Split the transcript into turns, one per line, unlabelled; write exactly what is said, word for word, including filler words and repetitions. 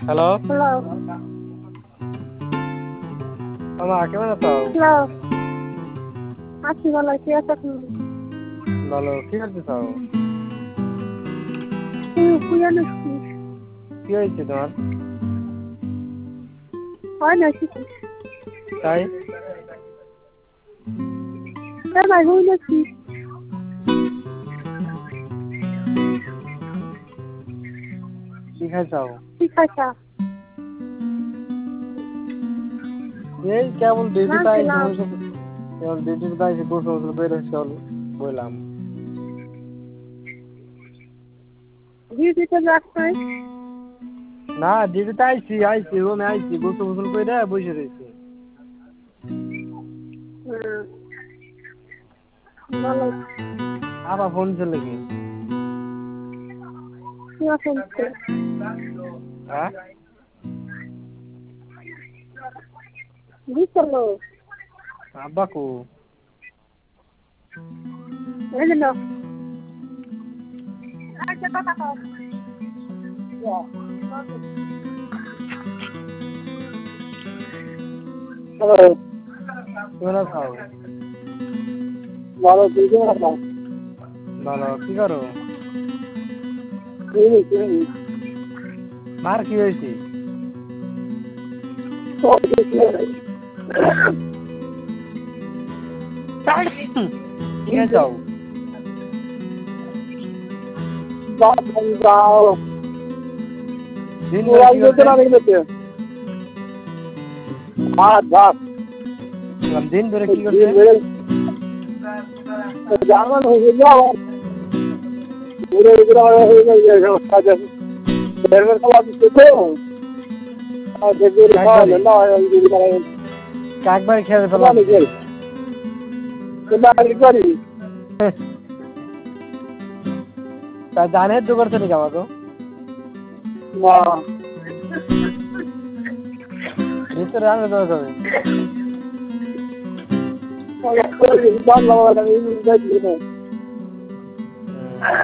Hello
hello
মামা কেমন আছো?
হ্যালো আছি ভালো আছি আচ্ছা তুমি
ভালো কি করতেছ?
শুয়ে নাকি
কি হয়েছে তোমার?
হয় নাকি
তাই
তাই ভাই হই নাকি
কি খাইছাও?
কি খাইছা
এই কেবল ডিউটিতে আইছি
রাঁধছিলাম
বসে কেবল ডিউটিতে আইছি বসে বসে বের হচ্ছে বললাম
ডিউটিতে যাস নাই
না ডিউটিতে আইছি আইছি রুমে আইছি গোসল গোসল করে বসে রয়েছি।
ভালো
আবার ফোন চলে কি
কি ফোন
হ্যাঁ
দিছিল
আব্বা কো
এই না আচ্ছা কথা কও হ্যালো
কেমন আছো?
ভালো তুই কেমন আছো
ভালো কি করো?
এই এই
মার কি হয়েছে? কি খাইছাও? দিন ভরে কি করছে?
ভাত ভাত
দিন ভরে কি করছে?
জার্মান হয়ে যাও ঘুরে ঘুরে হয়ে যায় কাজে বেরবের খাওয়া দিতে তো আর দেখবে খাওয়া না আমি যদি মানে
একবার খেয়ে ফেলাম
তোমরা আগে করি
তা জানে তো করছে নাকি আমাকে
না
ভিতরে আনবে তো হবে
বাংলা বাংলা